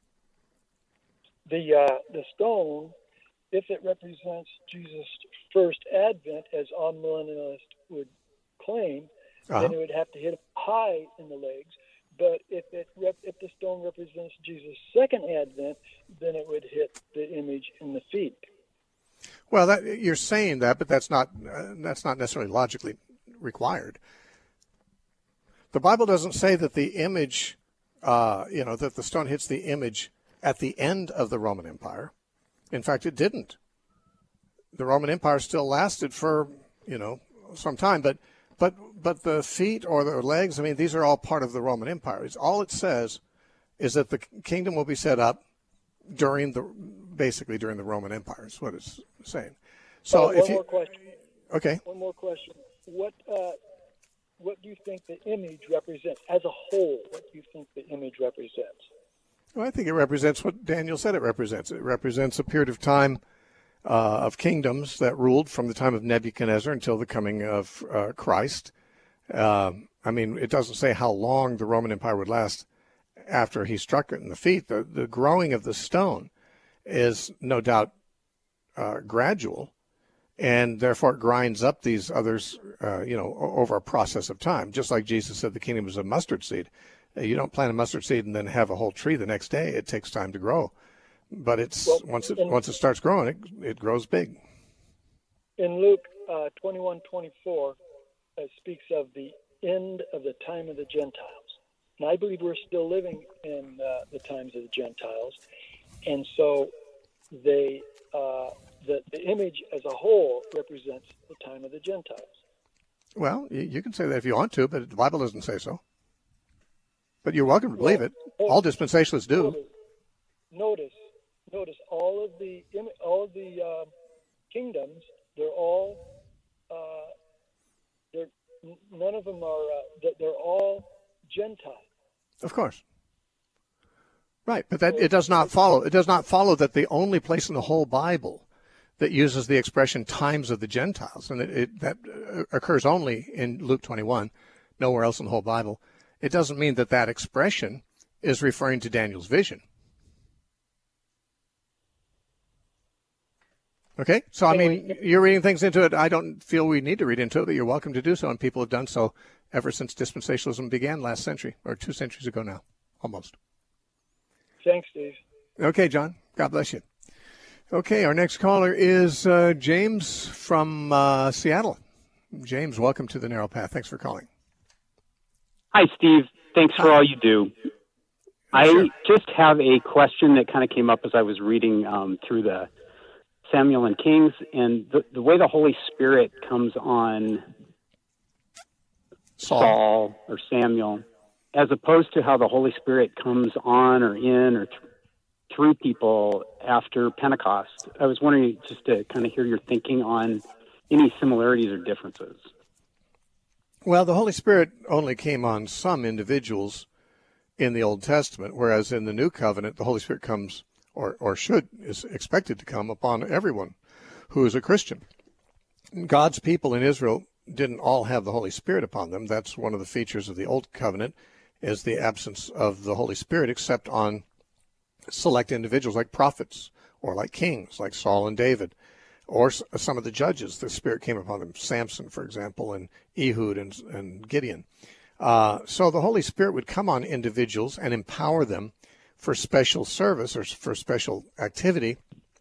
The uh, the stone, if it represents Jesus' first advent, as amillennialists would claim, uh-huh. then it would have to hit high in the legs. But if it rep- if the stone represents Jesus' second advent, then it would hit the image in the feet. Well, that, you're saying that, but that's not uh, that's not necessarily logically required. The Bible doesn't say that the image, uh, you know, that the stone hits the image at the end of the Roman Empire. In fact, it didn't. The Roman Empire still lasted for, you know, some time, but but but the feet or the legs, I mean, these are all part of the Roman Empire. It's, all it says is that the kingdom will be set up during the, basically during the Roman Empire is what it's saying. So uh, if one you, more question. Okay. One more question. What uh, what do you think the image represents as a whole? What do you think the image represents? Well, I think it represents what Daniel said it represents. It represents a period of time uh, of kingdoms that ruled from the time of Nebuchadnezzar until the coming of uh, Christ. Uh, I mean, it doesn't say how long the Roman Empire would last after he struck it in the feet. The, the growing of the stone is no doubt uh, gradual, and therefore it grinds up these others, uh, you know, over a process of time. Just like Jesus said, the kingdom is a mustard seed. You don't plant a mustard seed and then have a whole tree the next day. It takes time to grow, but it's well, once it in, once it starts growing, it it grows big. In Luke uh, twenty-one twenty-four, it speaks of the end of the time of the Gentiles, and I believe we're still living in uh, the times of the Gentiles, and so they uh, the the image as a whole represents the time of the Gentiles. Well, you can say that if you want to, but the Bible doesn't say so. But you're welcome to believe well, it. All dispensationalists do. Notice, notice, notice all of the all of the uh, kingdoms. They're all. Uh, they're none of them are. Uh, they're all Gentile. Of course. Right, but that it does not follow. It does not follow that the only place in the whole Bible that uses the expression "times of the Gentiles," and it, it, that occurs only in Luke twenty-one, nowhere else in the whole Bible. It doesn't mean that that expression is referring to Daniel's vision. Okay, so I mean, you're reading things into it. I don't feel we need to read into it, but you're welcome to do so, and people have done so ever since dispensationalism began last century, or two centuries ago now, almost. Thanks, Steve. Okay, John. God bless you. Okay, our next caller is uh, James from uh, Seattle. James, welcome to the Narrow Path. Thanks for calling. Hi, Steve. Thanks for all you do. I Sure. just have a question that kind of came up as I was reading um, through the Samuel and Kings, and the, the way the Holy Spirit comes on Saul. Saul or Samuel, as opposed to how the Holy Spirit comes on or in or th- through people after Pentecost. I was wondering just to kind of hear your thinking on any similarities or differences. Well, the Holy Spirit only came on some individuals in the Old Testament, whereas in the New Covenant, the Holy Spirit comes, or, or should, is expected to come upon everyone who is a Christian. God's people in Israel didn't all have the Holy Spirit upon them. That's one of the features of the Old Covenant, is the absence of the Holy Spirit, except on select individuals like prophets or like kings, like Saul and David. Or some of the judges, the Spirit came upon them, Samson, for example, and Ehud and, and Gideon. Uh, so the Holy Spirit would come on individuals and empower them for special service or for special activity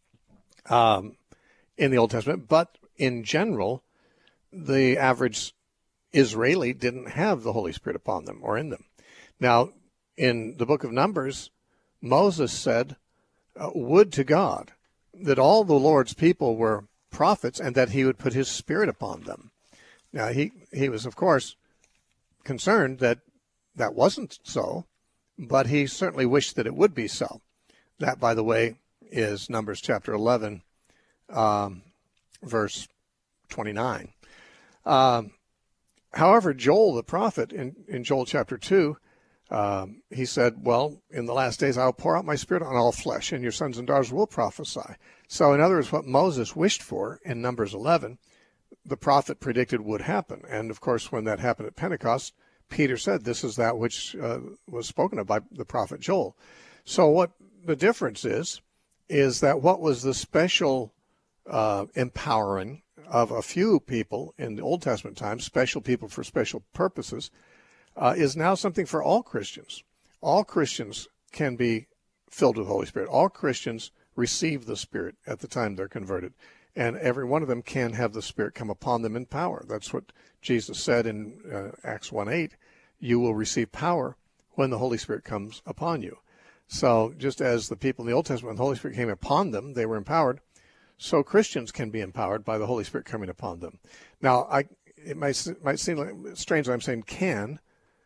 um, in the Old Testament. But in general, the average Israeli didn't have the Holy Spirit upon them or in them. Now, in the book of Numbers, Moses said, uh, would to God that all the Lord's people were prophets and that he would put his Spirit upon them. Now, he, he was, of course, concerned that that wasn't so, but he certainly wished that it would be so. That, by the way, is Numbers chapter eleven, um, verse twenty-nine. Um, however, Joel the prophet, in, in Joel chapter two, Um, he said, well, in the last days, I'll pour out my Spirit on all flesh, and your sons and daughters will prophesy. So, in other words, what Moses wished for in Numbers eleven, the prophet predicted would happen. And, of course, when that happened at Pentecost, Peter said, this is that which uh, was spoken of by the prophet Joel. So what the difference is, is that what was the special uh, empowering of a few people in the Old Testament times, special people for special purposes, Uh, is now something for all Christians. All Christians can be filled with the Holy Spirit. All Christians receive the Spirit at the time they're converted. And every one of them can have the Spirit come upon them in power. That's what Jesus said in uh, Acts one eight. You will receive power when the Holy Spirit comes upon you. So just as the people in the Old Testament, when the Holy Spirit came upon them, they were empowered. So Christians can be empowered by the Holy Spirit coming upon them. Now, I, it might, might seem like strange that I'm saying can,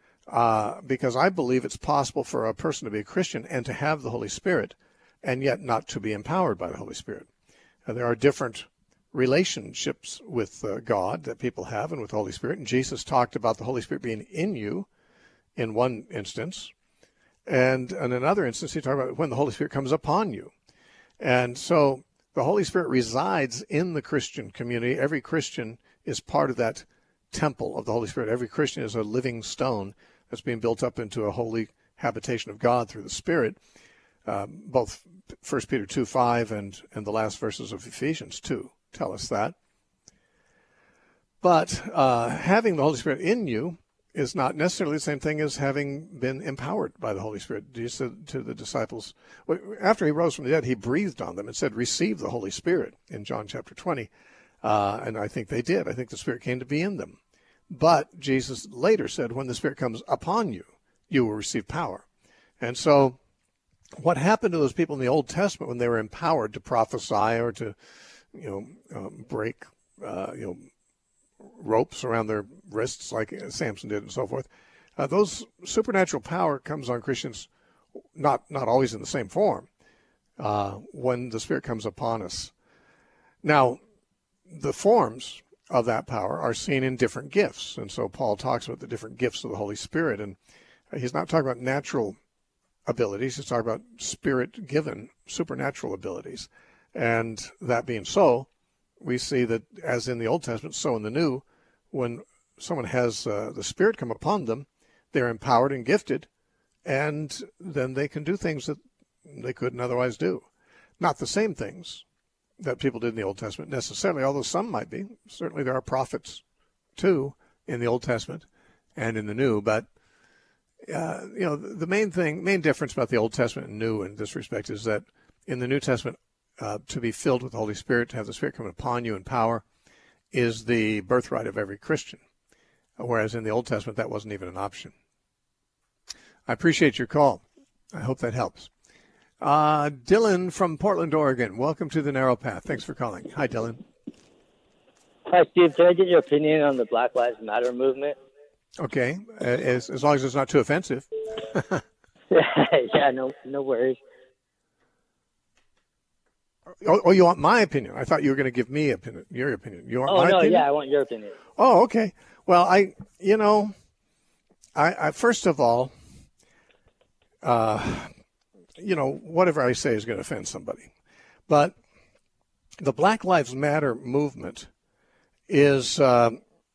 Uh, because I believe it's possible for a person to be a Christian and to have the Holy Spirit and yet not to be empowered by the Holy Spirit. Uh, there are different relationships with uh, God that people have and with the Holy Spirit. And Jesus talked about the Holy Spirit being in you in one instance. And in another instance, he talked about when the Holy Spirit comes upon you. And so The Holy Spirit resides in the Christian community. Every Christian is part of that temple of the Holy Spirit. Every Christian is a living stone that's being built up into a holy habitation of God through the Spirit. Uh, both First Peter two five and, and the last verses of Ephesians two tell us that. But uh, having the Holy Spirit in you is not necessarily the same thing as having been empowered by the Holy Spirit. Jesus said to the disciples, after he rose from the dead, he breathed on them and said, receive the Holy Spirit in John chapter twenty. Uh, and I think they did. I think the Spirit came to be in them. But Jesus later said, when the Spirit comes upon you, you will receive power. And so what happened to those people in the Old Testament when they were empowered to prophesy or to, you know, um, break, uh, you know, ropes around their wrists like Samson did and so forth. Uh, those supernatural power comes on Christians, not not always in the same form, uh, when the Spirit comes upon us. Now, the forms of that power are seen in different gifts. And so Paul talks about the different gifts of the Holy Spirit. And he's not talking about natural abilities. He's talking about Spirit-given supernatural abilities. And that being so, we see that as in the Old Testament, so in the New, when someone has uh, the Spirit come upon them, they're empowered and gifted, and then they can do things that they couldn't otherwise do. Not the same things that people did in the Old Testament necessarily, although some might be. Certainly there are prophets, too, in the Old Testament and in the New. But, uh, you know, the main thing, main difference about the Old Testament and New in this respect is that in the New Testament, Uh, to be filled with the Holy Spirit, to have the Spirit come upon you in power, is the birthright of every Christian. Whereas in the Old Testament, that wasn't even an option. I appreciate your call. I hope that helps. Uh, Dylan from Portland, Oregon. Welcome to the Narrow Path. Thanks for calling. Hi, Dylan. Hi, Steve. Can I get your opinion on the Black Lives Matter movement? Okay, as, as long as it's not too offensive. Yeah, no, no worries. Oh, oh, you want my opinion? I thought you were going to give me opinion, your opinion. You want oh, my no, opinion? yeah, I want your opinion. Oh, okay. Well, I, you know, I, I first of all, uh, you know, whatever I say is going to offend somebody. But the Black Lives Matter movement is uh,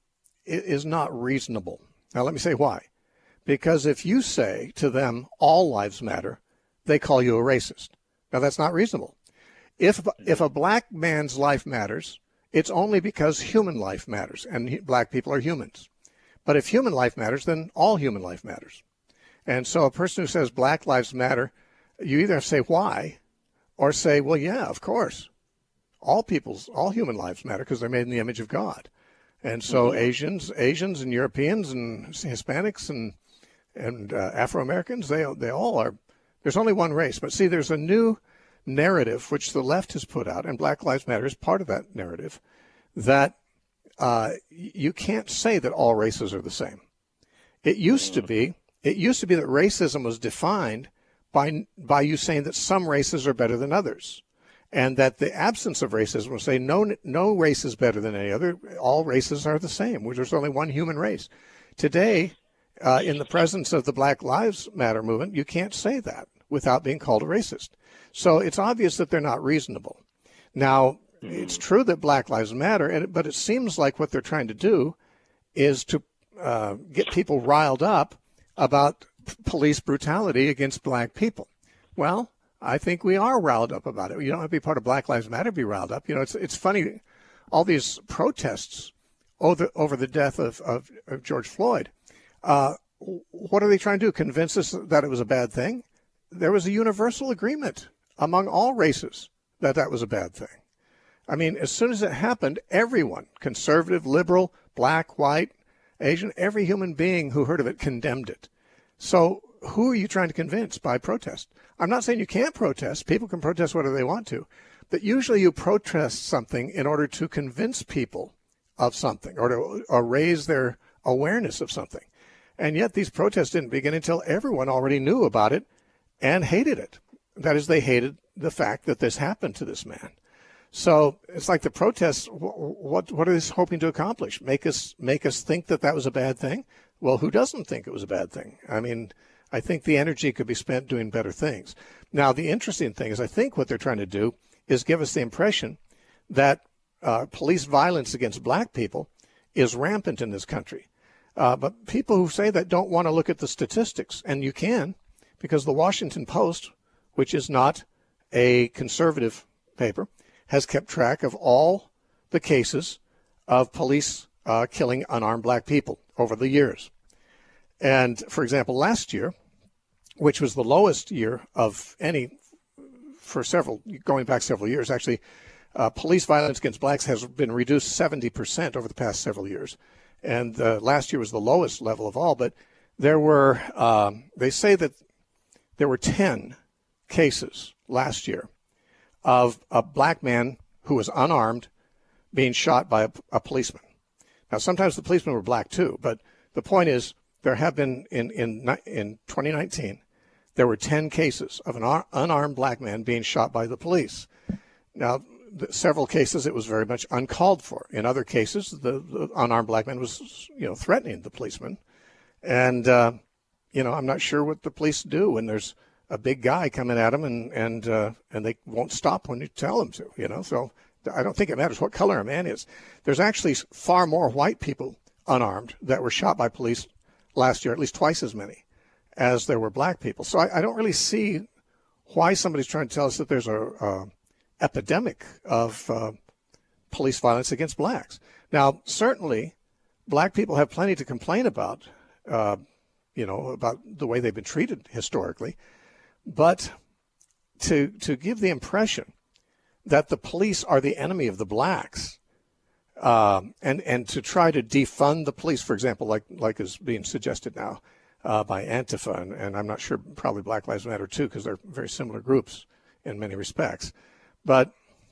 is not reasonable. Now, let me say why. Because if you say to them, all lives matter, they call you a racist. Now, that's not reasonable. If if a black man's life matters, it's only because human life matters, and he, black people are humans. But if human life matters, then all human life matters. And so a person who says Black Lives Matter, you either say why, or say, well, yeah, of course. All people's, all human lives matter because they're made in the image of God. And so mm-hmm. Asians, Asians and Europeans and Hispanics and and uh, Afro-Americans, they they all are. There's only one race. But see, there's a new narrative which the left has put out, and Black Lives Matter is part of that narrative, that uh, you can't say that all races are the same. It used to be, it used to be that racism was defined by by you saying that some races are better than others, and that the absence of racism will say no no race is better than any other. All races are the same. There's only one human race. Today, uh, in the presence of the Black Lives Matter movement, you can't say that without being called a racist. So it's obvious that they're not reasonable. Now, it's true that Black Lives Matter, and, but it seems like what they're trying to do is to uh, get people riled up about p- police brutality against black people. Well, I think we are riled up about it. You don't have to be part of Black Lives Matter to be riled up. You know, it's it's funny, all these protests over, over the death of, of, of George Floyd. Uh, what are they trying to do? Convince us that it was a bad thing? There was a universal agreement among all races that that was a bad thing. I mean, as soon as it happened, everyone, conservative, liberal, black, white, Asian, every human being who heard of it condemned it. So who are you trying to convince by protest? I'm not saying you can't protest. People can protest whatever they want to. But usually you protest something in order to convince people of something or to or raise their awareness of something. And yet these protests didn't begin until everyone already knew about it and hated it. That is, they hated the fact that this happened to this man. So it's like the protests, what what are they hoping to accomplish? Make us make us think that that was a bad thing? Well, who doesn't think it was a bad thing? I mean, I think the energy could be spent doing better things. Now, the interesting thing is I think what they're trying to do is give us the impression that uh, police violence against black people is rampant in this country. Uh, but people who say that don't want to look at the statistics, and you can, because the Washington Post, which is not a conservative paper, has kept track of all the cases of police uh, killing unarmed black people over the years. And, for example, last year, which was the lowest year of any for several, going back several years, actually, uh, police violence against blacks has been reduced seventy percent over the past several years. And uh, last year was the lowest level of all. But there were, um, they say that there were ten cases last year of a black man who was unarmed being shot by a, a policeman. Now, sometimes the policemen were black too, but the point is there have been, in, in, in twenty nineteen, there were ten cases of an ar- unarmed black man being shot by the police. Now, the, several cases it was very much uncalled for. In other cases, the, the unarmed black man was, you know, threatening the policeman. And, uh, you know, I'm not sure what the police do when there's a big guy coming at them and, and, uh, and they won't stop when you tell them to, you know. So I don't think it matters what color a man is. There's actually far more white people unarmed that were shot by police last year, at least twice as many as there were black people. So I, I don't really see why somebody's trying to tell us that there's a, a epidemic of uh, police violence against blacks. Now, certainly, black people have plenty to complain about, uh, you know, about the way they've been treated historically. But to to give the impression that the police are the enemy of the blacks, um, and and to try to defund the police, for example, like like is being suggested now uh, by Antifa, and, and I'm not sure, probably Black Lives Matter too, because they're very similar groups in many respects. But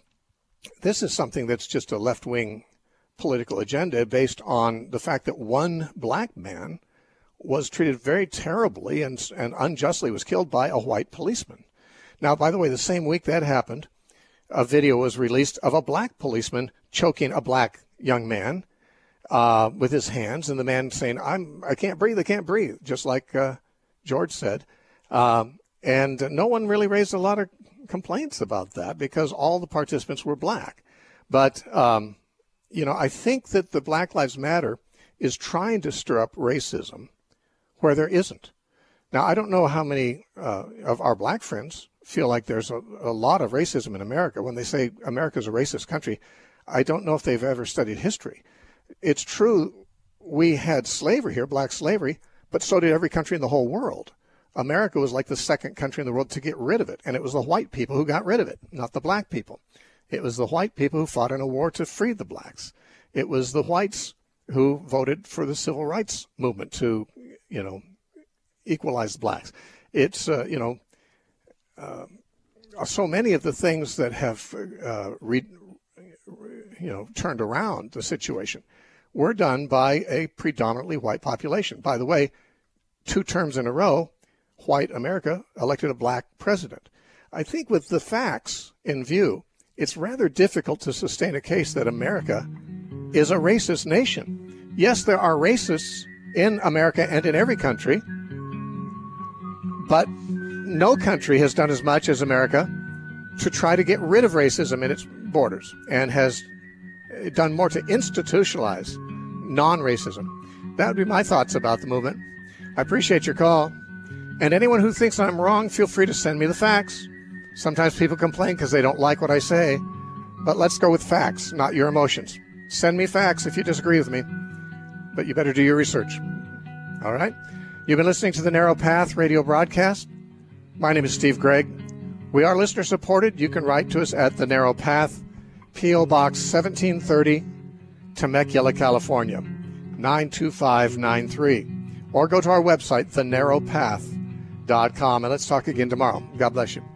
this is something that's just a left-wing political agenda based on the fact that one black man was treated very terribly and, and unjustly was killed by a white policeman. Now, by the way, the same week that happened, a video was released of a black policeman choking a black young man uh, with his hands, and the man saying, "I'm, I can't breathe, I can't breathe," just like uh, George said. Um, and no one really raised a lot of complaints about that because all the participants were black. But, um, you know, I think that the Black Lives Matter is trying to stir up racism where there isn't. Now, I don't know how many uh, of our black friends feel like there's a, a lot of racism in America. When they say America's a racist country, I don't know if they've ever studied history. It's true we had slavery here, black slavery, but so did every country in the whole world. America was like the second country in the world to get rid of it, and it was the white people who got rid of it, not the black people. It was the white people who fought in a war to free the blacks. It was the whites who voted for the civil rights movement to, you know, equalize the blacks. It's, uh, you know, uh, so many of the things that have, uh, re, you know, turned around the situation were done by a predominantly white population. By the way, two terms in a row, white America elected a black president. I think with the facts in view, it's rather difficult to sustain a case that America is a racist nation. Yes, there are racists in America and in every country, but no country has done as much as America to try to get rid of racism in its borders and has done more to institutionalize non-racism. That would be my thoughts about the movement. I appreciate your call. And anyone who thinks I'm wrong, feel free to send me the facts. Sometimes people complain because they don't like what I say. But let's go with facts, not your emotions. Send me facts if you disagree with me. But you better do your research. All right? You've been listening to the Narrow Path radio broadcast. My name is Steve Gregg. We are listener supported. You can write to us at The Narrow Path, P O Box seventeen thirty, Temecula, California, nine two five nine three. Or go to our website, the narrow path dot com. And let's talk again tomorrow. God bless you.